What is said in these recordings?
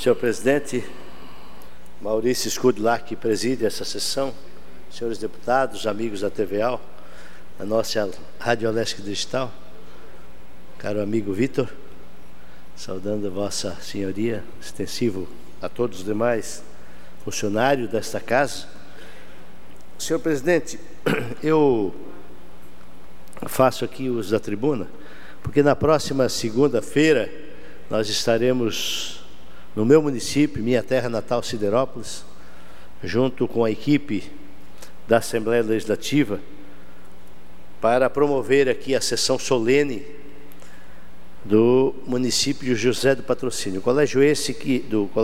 Senhor presidente, Maurício Scudlac, que preside essa sessão, senhores deputados, amigos da TVAL, a nossa Rádio Alesc Digital, caro amigo Vitor, saudando a vossa senhoria, extensivo a todos os demais funcionários desta casa. Senhor presidente, eu faço aqui uso da tribuna, porque na próxima segunda-feira nós estaremos no meu município, minha terra natal, Siderópolis, junto com a equipe da Assembleia Legislativa, para promover aqui a sessão solene do município de José do Patrocínio. Colégio esse que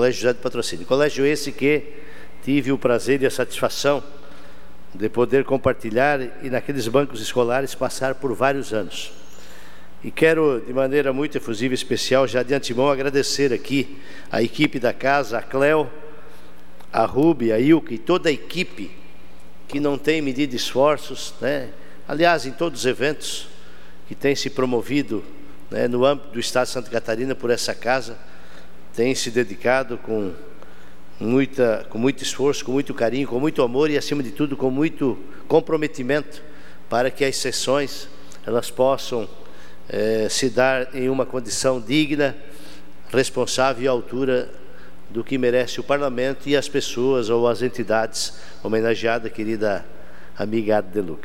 tive o prazer e a satisfação de poder compartilhar e naqueles bancos escolares passar por vários anos. E quero, de maneira muito efusiva e especial, já de antemão agradecer aqui a equipe da casa, a Cleo, a Rubi, a Ilka e toda a equipe que não tem medido esforços, né? Aliás, em todos os eventos que têm se promovido, né, no âmbito do Estado de Santa Catarina por essa casa, tem se dedicado com muito esforço, com muito carinho, com muito amor e, acima de tudo, com muito comprometimento para que as sessões elas possam se dar em uma condição digna, responsável e à altura do que merece o Parlamento e as pessoas ou as entidades homenageadas, querida amiga Ada de Luca.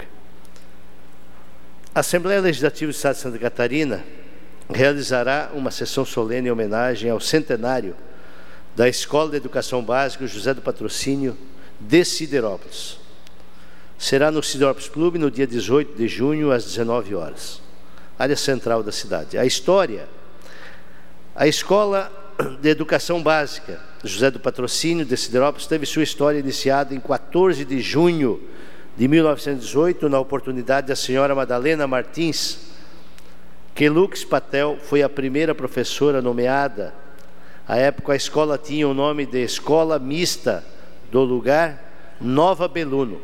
A Assembleia Legislativa do Estado de Santa Catarina realizará uma sessão solene em homenagem ao centenário da Escola de Educação Básica José do Patrocínio de Siderópolis. Será no Siderópolis Clube no dia 18 de junho, às 19 horas. Área central da cidade. A história. A Escola de Educação Básica José do Patrocínio de Siderópolis teve sua história iniciada em 14 de junho de 1918, na oportunidade da senhora Madalena Martins Quelux Patel foi a primeira professora nomeada. À época a escola tinha o nome de Escola Mista do lugar Nova Beluno,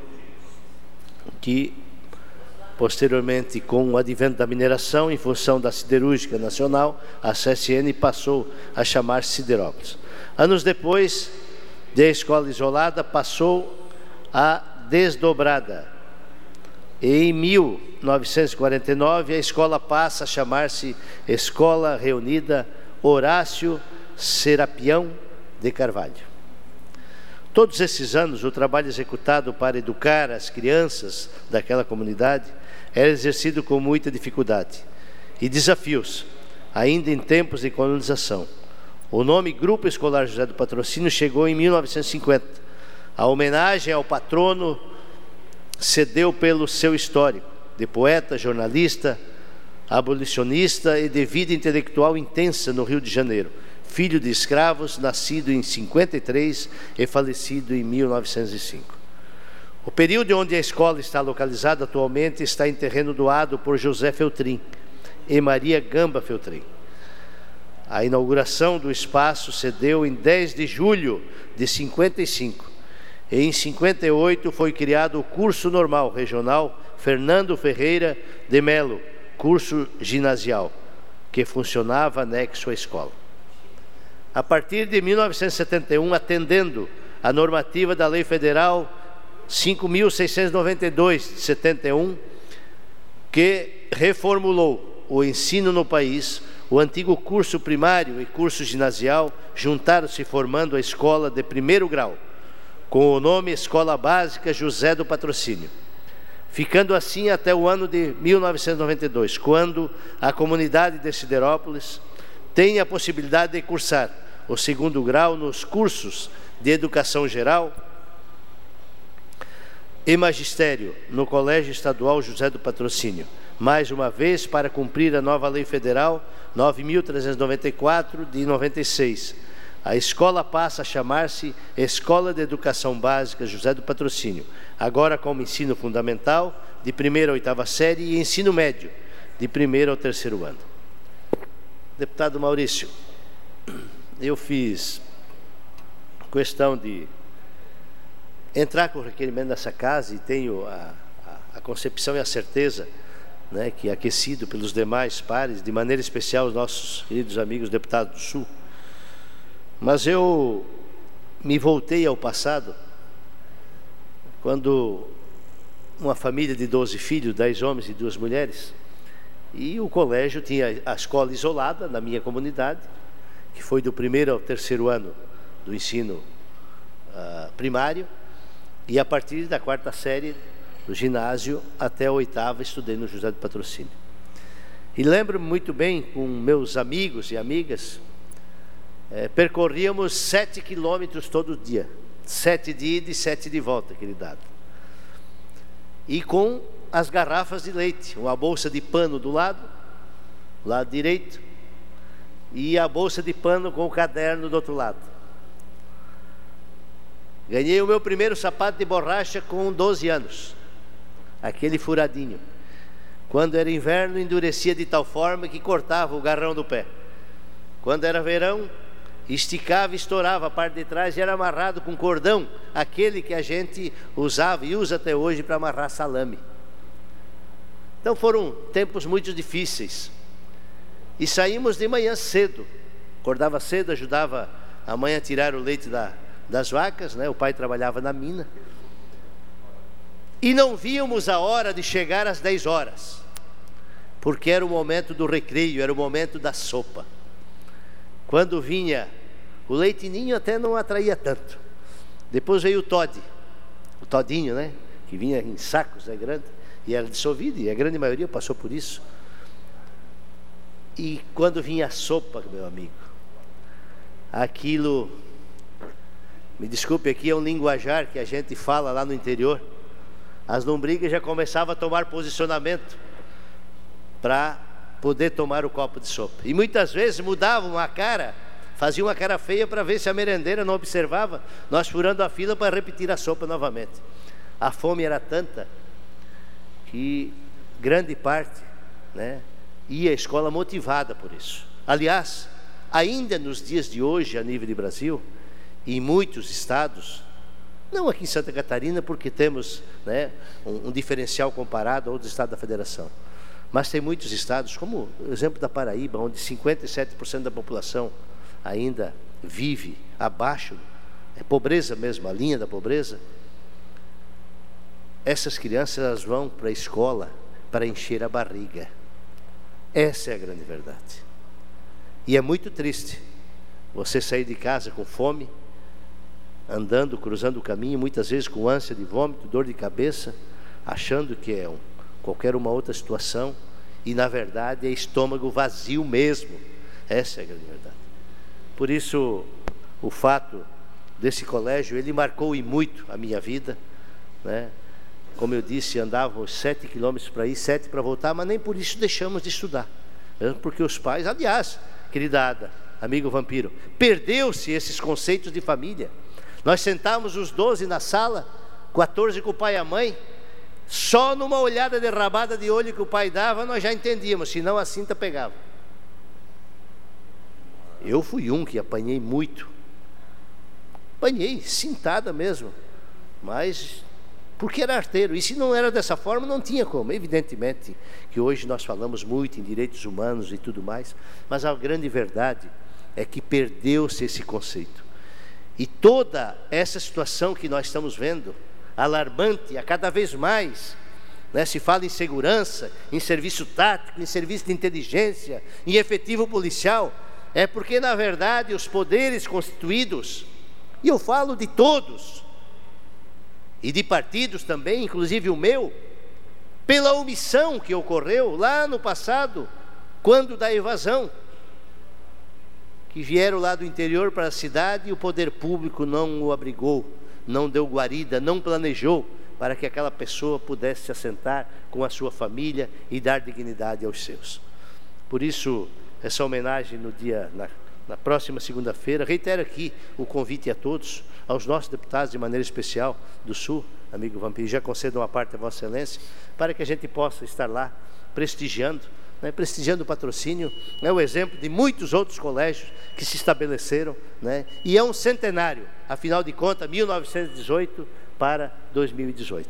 que posteriormente, com o advento da mineração, em função da siderúrgica nacional, a CSN passou a chamar Siderópolis. Anos depois da escola isolada, passou a desdobrada. Em 1949, a escola passa a chamar-se Escola Reunida Horácio Serapião de Carvalho. Todos esses anos, o trabalho executado para educar as crianças daquela comunidade era exercido com muita dificuldade e desafios, ainda em tempos de colonização. O nome Grupo Escolar José do Patrocínio chegou em 1950. A homenagem ao patrono cedeu pelo seu histórico de poeta, jornalista, abolicionista e de vida intelectual intensa no Rio de Janeiro, filho de escravos, nascido em 53 e falecido em 1905. O período onde a escola está localizada atualmente está em terreno doado por José Feltrin e Maria Gamba Feltrin. A inauguração do espaço se deu em 10 de julho de 55 e em 58 foi criado o curso normal regional Fernando Ferreira de Melo, curso ginasial, que funcionava anexo à escola. A partir de 1971, atendendo a normativa da Lei Federal 5.692 de 71, que reformulou o ensino no país, o antigo curso primário e curso ginasial juntaram-se formando a escola de primeiro grau, com o nome Escola Básica José do Patrocínio, ficando assim até o ano de 1992, quando a comunidade de Siderópolis tem a possibilidade de cursar o segundo grau nos cursos de Educação Geral e Magistério no Colégio Estadual José do Patrocínio, mais uma vez para cumprir a nova Lei Federal 9.394 de 96. A escola passa a chamar-se Escola de Educação Básica José do Patrocínio, agora como ensino fundamental, de 1ª a 8ª série, e ensino médio, de 1º ao 3º ano. Deputado Maurício, eu fiz questão de entrar com o requerimento dessa casa e tenho a concepção e a certeza, né, que aquecido pelos demais pares, de maneira especial os nossos queridos amigos deputados do Sul, Mas eu me voltei ao passado, quando uma família de 12 filhos, 10 homens e 2 mulheres, e o colégio tinha a escola isolada na minha comunidade, que foi do 1º ao 3º ano do ensino primário, e a partir da 4ª série do ginásio até a 8ª estudei no José do Patrocínio. E lembro-me muito bem, com meus amigos e amigas, percorríamos 7 quilômetros todo dia, 7 de ida e 7 de volta, aquele dado. E com as garrafas de leite, uma bolsa de pano do lado direito, e a bolsa de pano com o caderno do outro lado. Ganhei o meu primeiro sapato de borracha com 12 anos, aquele furadinho. Quando era inverno, endurecia de tal forma que cortava o garrão do pé. Quando era verão, esticava e estourava a parte de trás e era amarrado com cordão, aquele que a gente usava e usa até hoje para amarrar salame. Então foram tempos muito difíceis. E saímos de manhã cedo, acordava cedo, ajudava a mãe a tirar o leite das vacas, né? O pai trabalhava na mina. E não víamos a hora de chegar às 10 horas, porque era o momento do recreio, era o momento da sopa. Quando vinha o leite ninho, até não atraía tanto. Depois veio o todinho, né? Que vinha em sacos, né? Grande, e era dissolvido, e a grande maioria passou por isso. E quando vinha a sopa, meu amigo, aquilo, me desculpe, aqui é um linguajar que a gente fala lá no interior. As lombrigas já começavam a tomar posicionamento para poder tomar o copo de sopa. E muitas vezes mudavam a cara, faziam uma cara feia para ver se a merendeira não observava, nós furando a fila para repetir a sopa novamente. A fome era tanta que grande parte, né, ia à escola motivada por isso. Aliás, ainda nos dias de hoje, a nível de Brasil, em muitos estados, não aqui em Santa Catarina, porque temos, né, um diferencial comparado a outros estados da federação, mas tem muitos estados, como o exemplo da Paraíba, onde 57% da população ainda vive abaixo, é pobreza mesmo, a linha da pobreza. Essas crianças, elas vão para a escola para encher a barriga. Essa é a grande verdade. E é muito triste você sair de casa com fome, andando, cruzando o caminho, muitas vezes com ânsia de vômito, dor de cabeça, achando que é qualquer uma outra situação, e na verdade é estômago vazio mesmo. Essa é a grande verdade. Por isso, o fato desse colégio, ele marcou e muito a minha vida, né? Como eu disse, andávamos 7 quilômetros para ir, 7 para voltar, mas nem por isso deixamos de estudar, mesmo porque os pais, aliás, querida Ada, amigo Vampiro, perdeu-se esses conceitos de família. Nós sentávamos os 12 na sala, 14 com o pai e a mãe, só numa olhada derramada de olho que o pai dava, nós já entendíamos, senão a cinta pegava. Eu fui um que apanhei muito, apanhei, cintada mesmo, mas porque era arteiro, e se não era dessa forma, não tinha como. Evidentemente que hoje nós falamos muito em direitos humanos e tudo mais, mas a grande verdade é que perdeu-se esse conceito. E toda essa situação que nós estamos vendo, alarmante, a cada vez mais, né, se fala em segurança, em serviço tático, em serviço de inteligência, em efetivo policial, é porque na verdade os poderes constituídos, e eu falo de todos, e de partidos também, inclusive o meu, pela omissão que ocorreu lá no passado, quando da evasão, que vieram lá do interior para a cidade e o poder público não o abrigou, não deu guarida, não planejou para que aquela pessoa pudesse se assentar com a sua família e dar dignidade aos seus. Por isso, essa homenagem na próxima segunda-feira, reitero aqui o convite a todos, aos nossos deputados de maneira especial do Sul, amigo Vampiro, já concedo uma parte a Vossa Excelência, para que a gente possa estar lá prestigiando, né, prestigiando o patrocínio, é o exemplo de muitos outros colégios que se estabeleceram, né, e é um centenário, afinal de contas, 1918 para 2018.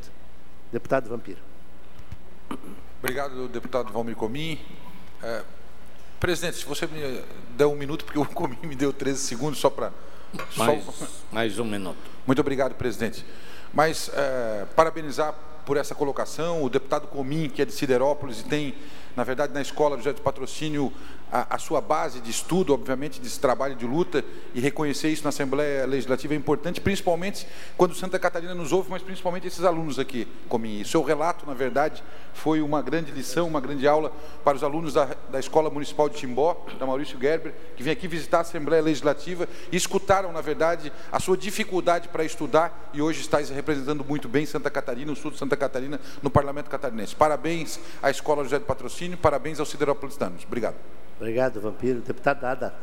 Deputado Vampiro. Obrigado, deputado Valmir Comin. Presidente, se você me der um minuto, porque o Comim me deu 13 segundos só para... Mais um minuto. Muito obrigado, presidente. Mas parabenizar por essa colocação o deputado Comim, que é de Siderópolis e tem, na verdade, na Escola José de Patrocínio, a sua base de estudo, obviamente, desse trabalho de luta, e reconhecer isso na Assembleia Legislativa é importante, principalmente quando Santa Catarina nos ouve, mas principalmente esses alunos aqui, Comim. E seu relato, na verdade, foi uma grande lição, uma grande aula para os alunos da Escola Municipal de Timbó, da Maurício Gerber, que vem aqui visitar a Assembleia Legislativa e escutaram, na verdade, a sua dificuldade para estudar, e hoje está representando muito bem Santa Catarina, o sul de Santa Catarina, no Parlamento Catarinense. Parabéns à Escola José de Patrocínio, parabéns aos sideropolitanos. Obrigado. Obrigado, Vampiro. Deputado Ada.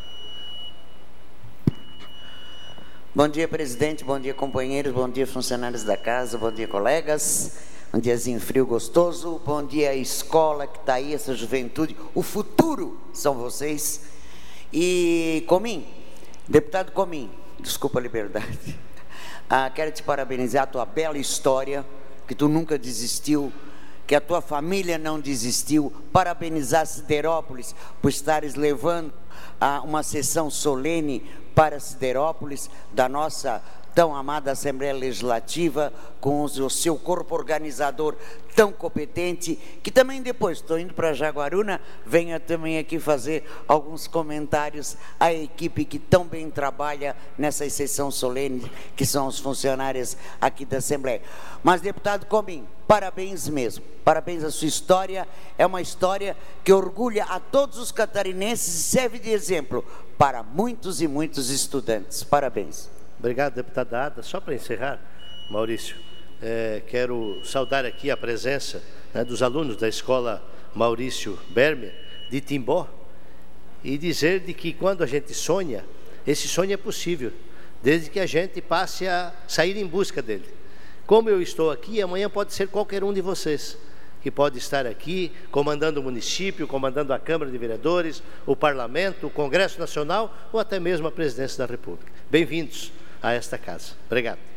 Bom dia, presidente. Bom dia, companheiros. Bom dia, funcionários da casa. Bom dia, colegas. Um diazinho frio gostoso. Bom dia, escola que está aí, essa juventude. O futuro são vocês. E Comim, deputado Comim, desculpa a liberdade. Quero te parabenizar a tua bela história, que tu nunca desistiu, que a tua família não desistiu, parabenizar Siderópolis por estares levando uma sessão solene para Siderópolis, da nossa tão amada Assembleia Legislativa, com o seu corpo organizador tão competente, que também depois, estou indo para Jaguaruna, venha também aqui fazer alguns comentários à equipe que tão bem trabalha nessa sessão solene, que são os funcionários aqui da Assembleia. Mas, deputado Comim, parabéns mesmo, parabéns à sua história, é uma história que orgulha a todos os catarinenses e serve de exemplo para muitos e muitos estudantes. Parabéns. Obrigado, deputada Ada. Só para encerrar, Maurício, quero saudar aqui a presença dos alunos da Escola Maurício Bermer, de Timbó, e dizer de que quando a gente sonha, esse sonho é possível, desde que a gente passe a sair em busca dele. Como eu estou aqui, amanhã pode ser qualquer um de vocês, que pode estar aqui comandando o município, comandando a Câmara de Vereadores, o Parlamento, o Congresso Nacional ou até mesmo a Presidência da República. Bem-vindos a esta casa. Obrigado.